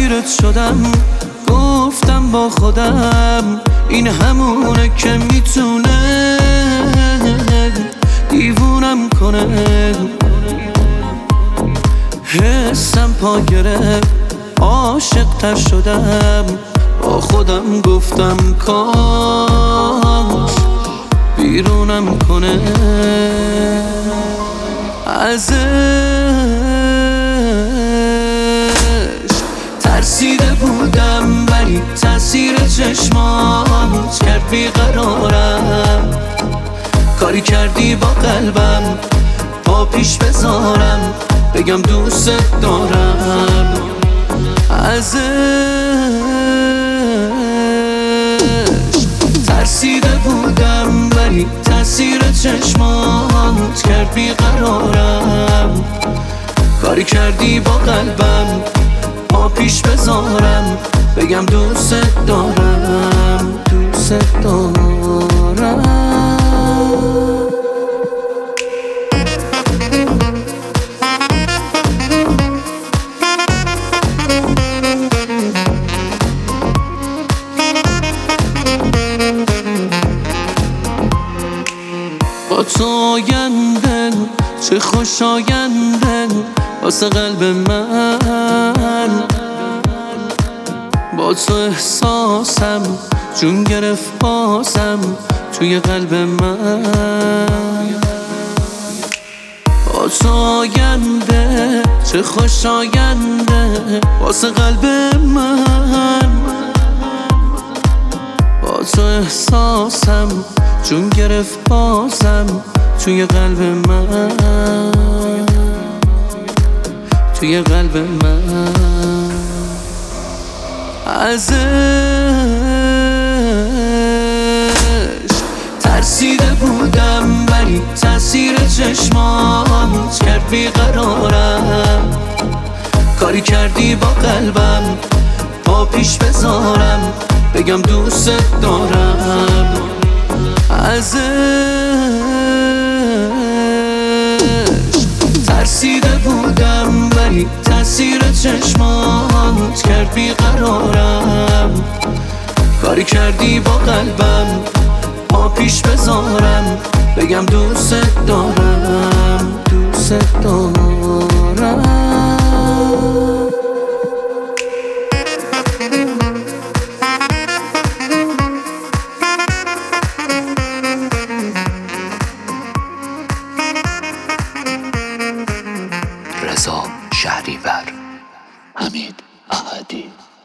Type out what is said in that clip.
اسیرت شدم، گفتم با خودم این همونه که میتونه دیوونم کنه. حسم پا گرفت، عاشق تر شدم، با خودم گفتم کاش بیرونم کنه. ازش ترسیده بودم ولی تاثیر چشمات کرد بیقرارم. کاری کردی با قلبم پا پیش بذارم، بگم دوست دارم. ازش ترسیده بودم ولی تاثیر چشمات کرد بیقرارم. کاری کردی با قلبم پا پیش بذارم، بگم دوست دارم، دوست دارم. با تو آینده چه خوش آینده واسه قلب من. با تو احساسم جون گرفت بازم توی قلب من. با تو آینده چه خوش آینده واسه قلب من. با تو احساسم جون گرفت بازم توی قلب من، توی قلب من. ازش ترسیده بودم ولی تاثیر چشمات کرد بیقرارم. کاری کردی با قلبم پا پیش بذارم، بگم دوست دارم. ازش ترسیده بودم ولی تاثیر چشمات کرد بیقرارم. کاری کردی با قلبم پا پیش بذارم، بگم دوست دارم، دوست دارم. رضا شهریور، حمید احدی.